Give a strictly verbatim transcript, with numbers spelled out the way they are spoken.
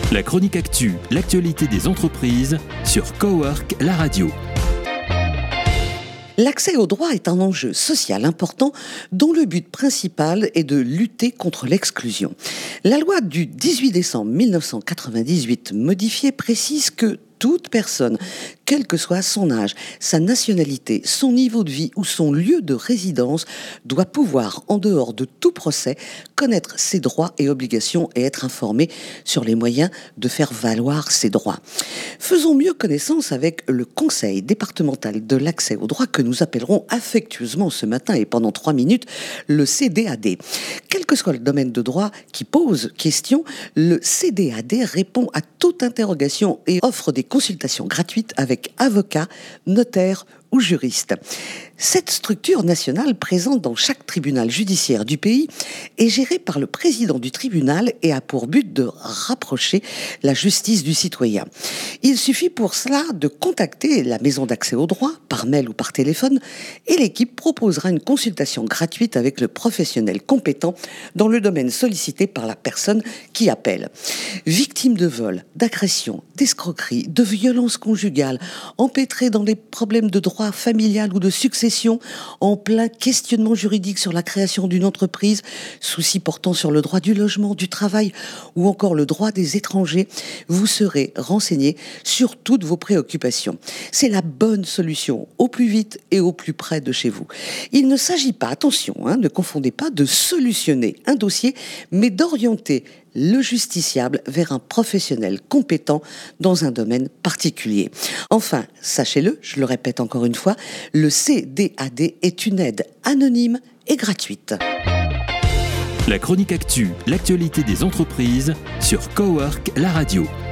La chronique actu, l'actualité des entreprises sur Cowork, la radio. L'accès au droit est un enjeu social important dont le but principal est de lutter contre l'exclusion. La loi du dix-huit décembre mille neuf cent quatre-vingt-dix-huit modifiée précise que toute personne, quel que soit son âge, sa nationalité, son niveau de vie ou son lieu de résidence, doit pouvoir, en dehors de tout procès, connaître ses droits et obligations et être informé sur les moyens de faire valoir ses droits. Faisons mieux connaissance avec le Conseil départemental de l'accès au droit que nous appellerons affectueusement ce matin et pendant trois minutes le C D A D. Quel que soit le domaine de droit qui pose question, le C D A D répond à toute interrogation et offre des consultations gratuites avec avocats, notaires ou juristes. Cette structure nationale présente dans chaque tribunal judiciaire du pays est gérée par le président du tribunal et a pour but de rapprocher la justice du citoyen. Il suffit pour cela de contacter la maison d'accès au droit par mail ou par téléphone et l'équipe proposera une consultation gratuite avec le professionnel compétent dans le domaine sollicité par la personne qui appelle. Victime de vol, d'agression, d'escroquerie, de violence conjugale, empêtrée dans des problèmes de droit familial ou de succession, en plein questionnement juridique sur la création d'une entreprise, soucis portant sur le droit du logement, du travail ou encore le droit des étrangers, vous serez renseigné sur toutes vos préoccupations. C'est la bonne solution, au plus vite et au plus près de chez vous. Il ne s'agit pas, attention, hein, ne confondez pas, de solutionner un dossier, mais d'orienter le justiciable vers un professionnel compétent dans un domaine particulier. Enfin, sachez-le, je le répète encore une fois, le C D A D est une aide anonyme et gratuite. La chronique actu, l'actualité des entreprises sur Cowork, la radio.